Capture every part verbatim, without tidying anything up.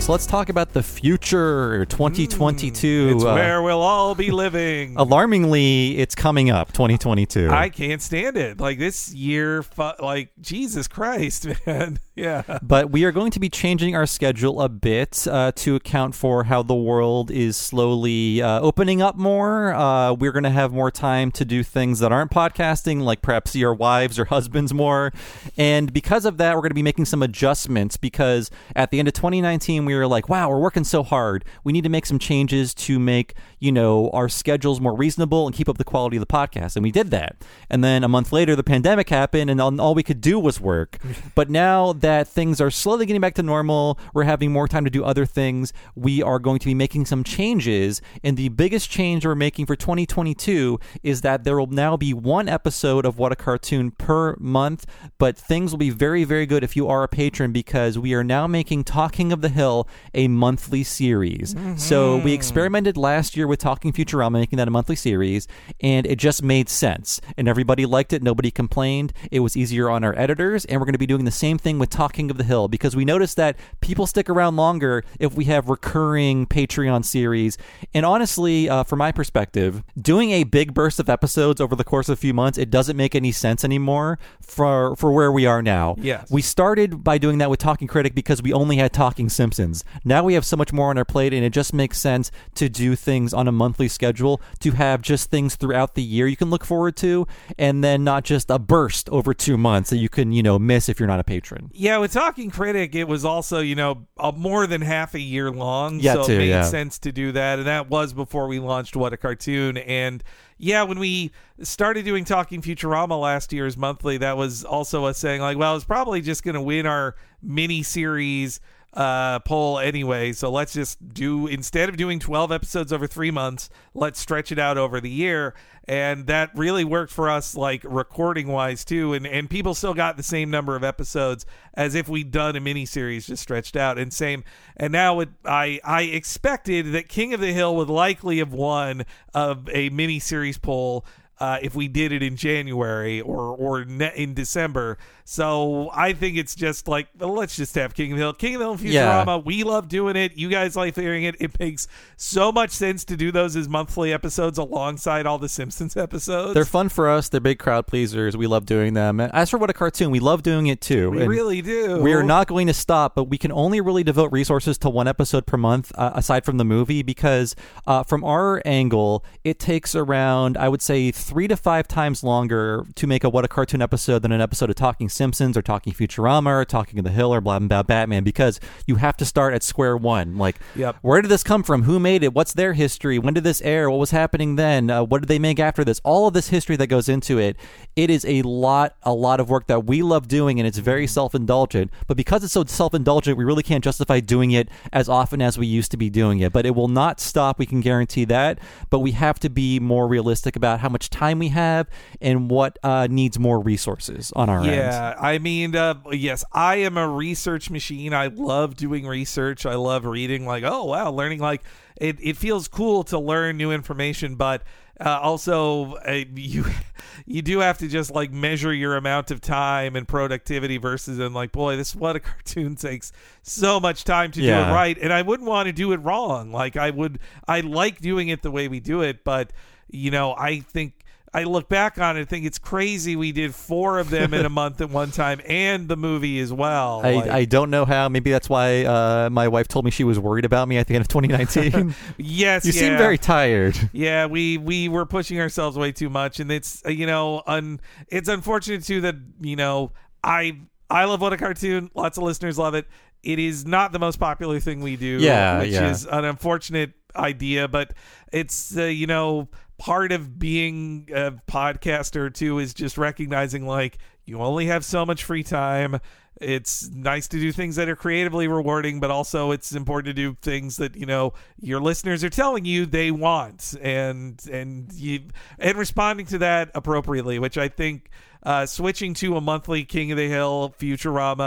So let's talk about the future, twenty twenty-two. It's uh, where we'll all be living. Alarmingly, it's coming up, twenty twenty-two. I can't stand it. Like this year, fu- like Jesus Christ, man. Yeah. But we are going to be changing our schedule a bit uh, to account for how the world is slowly uh, opening up more. Uh, we're going to have more time to do things that aren't podcasting, like perhaps see our wives or husbands more. And because of that, we're going to be making some adjustments because at the end of twenty nineteen, we were like, wow, we're working so hard. We need to make some changes to make, you know, our schedules more reasonable and keep up the quality of the podcast. And we did that. And then a month later, the pandemic happened and all, all we could do was work. But now that things are slowly getting back to normal, we're having more time to do other things. We are going to be making some changes. And the biggest change we're making for twenty twenty-two is that there will now be one episode of What a Cartoon per month. But things will be very, very good if you are a patron because we are now making Talking of the Hill a monthly series. Mm-hmm. So we experimented last year with Talking Futurama, making that a monthly series, and it just made sense. And everybody liked it. Nobody complained. It was easier on our editors. And we're going to be doing the same thing with Talking of the Hill because we noticed that people stick around longer if we have recurring Patreon series. And honestly, uh, from my perspective, doing a big burst of episodes over the course of a few months, it doesn't make any sense anymore for for where we are now. Yes. We started by doing that with Talking Critic because we only had Talking Simpsons. Now we have so much more on our plate, and it just makes sense to do things on a monthly schedule, to have just things throughout the year you can look forward to, and then not just a burst over two months that you can, you know, miss if you're not a patron. Yeah, with Talking Critic, it was also, you know, a, more than half a year long. Yeah, so too, it made yeah. sense to do that. And that was before we launched What a Cartoon. And yeah, when we started doing Talking Futurama last year's monthly, that was also us saying, like, well, it's probably just going to win our mini series uh poll anyway, so let's just do, instead of doing twelve episodes over three months, let's stretch it out over the year. And that really worked for us, like recording wise too, and and people still got the same number of episodes as if we'd done a mini series just stretched out. And same, and now it, I I expected that King of the Hill would likely have won of a mini series poll Uh, if we did it in January or or ne- in December. So I think it's just like, well, let's just have King of the Hill. King of the Hill and Futurama, Yeah. we love doing it. You guys like hearing it. It makes so much sense to do those as monthly episodes alongside all the Simpsons episodes. They're fun for us. They're big crowd pleasers. We love doing them. And as for What a Cartoon, we love doing it too. We And really do. We are not going to stop, but we can only really devote resources to one episode per month, uh, aside from the movie, because uh, from our angle, it takes around, I would say, three to five times longer to make a What a Cartoon episode than an episode of Talking Simpsons or Talking Futurama or Talking of the Hill or blah, blah, blah, Batman, because you have to start at square one. Like, Yep. where did this come from? Who made it? What's their history? When did this air? What was happening then? Uh, what did they make after this? All of this history that goes into it. It is a lot, a lot of work that we love doing, and it's very self-indulgent. But because it's so self-indulgent, we really can't justify doing it as often as we used to be doing it. But it will not stop. We can guarantee that. But we have to be more realistic about how much time we have and what uh, needs more resources on our end. Yeah, I mean, uh, yes, I am a research machine. I love doing research. I love reading, like, oh, wow, learning, like, it, it feels cool to learn new information, but uh, also uh, you you do have to just, like, measure your amount of time and productivity versus, and like, boy, this What a Cartoon takes so much time to Yeah. do it right, and I wouldn't want to do it wrong. Like, I would, I like doing it the way we do it, but, you know, I think, I look back on it and think it's crazy we did four of them in a month at one time, and the movie as well. I, Like, I don't know how. Maybe that's why uh, my wife told me she was worried about me at the end of twenty nineteen. yes, You yeah. seem very tired. Yeah, we we were pushing ourselves way too much, and it's uh, you know, un, it's unfortunate too that, you know, I I love What a Cartoon. Lots of listeners love it. It is not the most popular thing we do, Yeah, which yeah. is an unfortunate idea, but it's uh, you know, part of being a podcaster too is just recognizing, like, you only have so much free time. It's nice to do things that are creatively rewarding, but also it's important to do things that, you know, your listeners are telling you they want, and and you and responding to that appropriately, which I think uh, switching to a monthly King of the Hill, Futurama,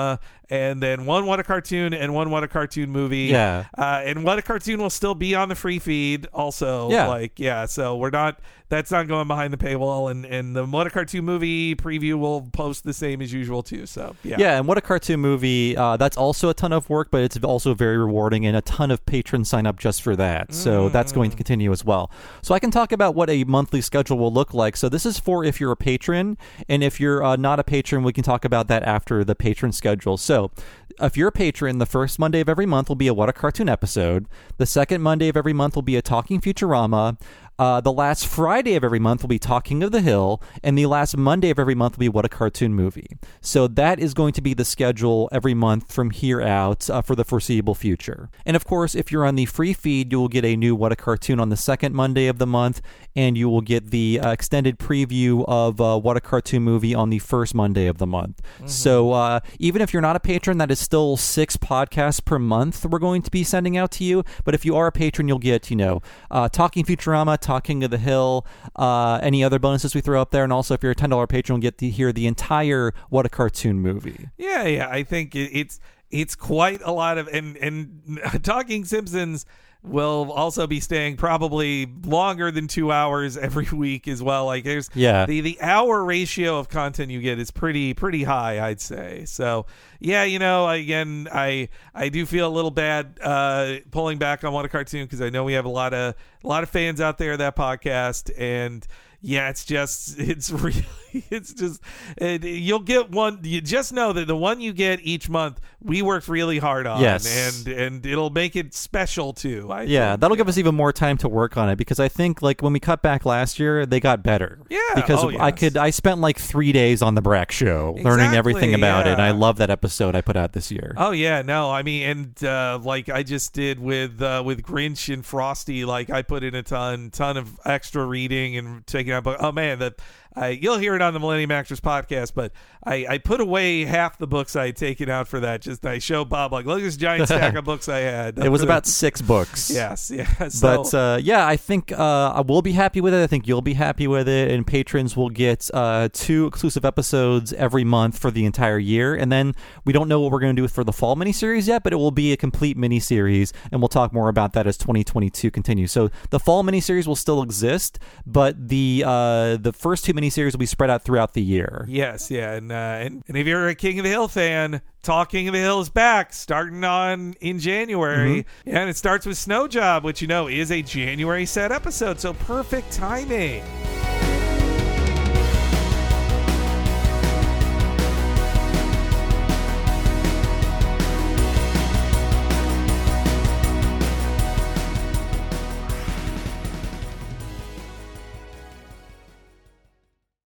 and then one What a Cartoon and one What a Cartoon movie. Yeah. Uh, and What a Cartoon will still be on the free feed also. Yeah. Like, yeah, so we're not, that's not going behind the paywall. And, and the What a Cartoon movie preview will post the same as usual too. So, yeah. Yeah, and What a Cartoon movie, uh, that's also a ton of work, but it's also very rewarding, and a ton of patrons sign up just for that. So Mm. that's going to continue as well. So I can talk about what a monthly schedule will look like. So this is for if you're a patron, and if you're uh, not a patron, we can talk about that after the patron schedule. So if you're a patron, the first Monday of every month will be a What a Cartoon episode. The second Monday of every month will be a Talking Futurama. Uh, the last Friday of every month will be Talking of the Hill, and the last Monday of every month will be What a Cartoon Movie. So that is going to be the schedule every month from here out uh, for the foreseeable future. And of course, if you're on the free feed, you will get a new What a Cartoon on the second Monday of the month, and you will get the uh, extended preview of uh, What a Cartoon Movie on the first Monday of the month. Mm-hmm. So uh, even if you're not a patron, that is still six podcasts per month we're going to be sending out to you. But if you are a patron, you'll get, you know, uh, Talking Futurama, Talking of the Hill, uh, any other bonuses we throw up there. And also, if you're a ten dollars patron, you'll get to hear the entire What a Cartoon Movie. Yeah, yeah. I think it, it's it's quite a lot of, and, and Talking Simpsons will also be staying probably longer than two hours every week as well. Like there's yeah. the, the hour ratio of content you get is pretty, pretty high, I'd say. So yeah, you know, again, I, I do feel a little bad, uh, pulling back on What a Cartoon, because I know we have a lot of, a lot of fans out there of that podcast, and yeah, it's just, it's really, it's just, it, you'll get one, you just know that the one you get each month, we worked really hard on. Yes. And, and it'll make it special too. I yeah, think. that'll give us even more time to work on it, because I think like when we cut back last year, they got better. Yeah. Because oh, yes. I could, I spent like three days on the Brack Show Exactly, learning everything about yeah. it. And I love that episode I put out this year. Oh yeah, no, I mean, and uh, like I just did with uh, with Grinch and Frosty, like I put in a ton, ton of extra reading and taking out. But oh man, that I, you'll hear it on the Millennium Actors podcast. But I, I put away half the books I had taken out for that. Just I showed Bob like, look at this giant stack of books I had. It was about six books. Yes, yeah. So, but uh, yeah, I think uh, I will be happy with it. I think you'll be happy with it, and patrons will get uh, two exclusive episodes every month for the entire year. And then we don't know what we're going to do for the fall miniseries yet, but it will be a complete miniseries, and we'll talk more about that as twenty twenty-two continues. So the fall miniseries will still exist, but the uh, the first two miniseries will be spread out throughout the year. Yes, yeah, and, uh, and and if you're a King of the Hill fan, Talking of the Hill is back, starting on in January, mm-hmm. and it starts with Snow Job, which you know is a January set episode, so perfect timing.